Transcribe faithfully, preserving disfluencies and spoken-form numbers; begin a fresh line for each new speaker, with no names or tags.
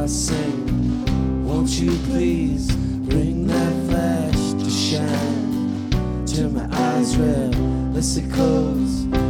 I sing. Won't you please bring that flash to shine? Turn my eyes red, listen close.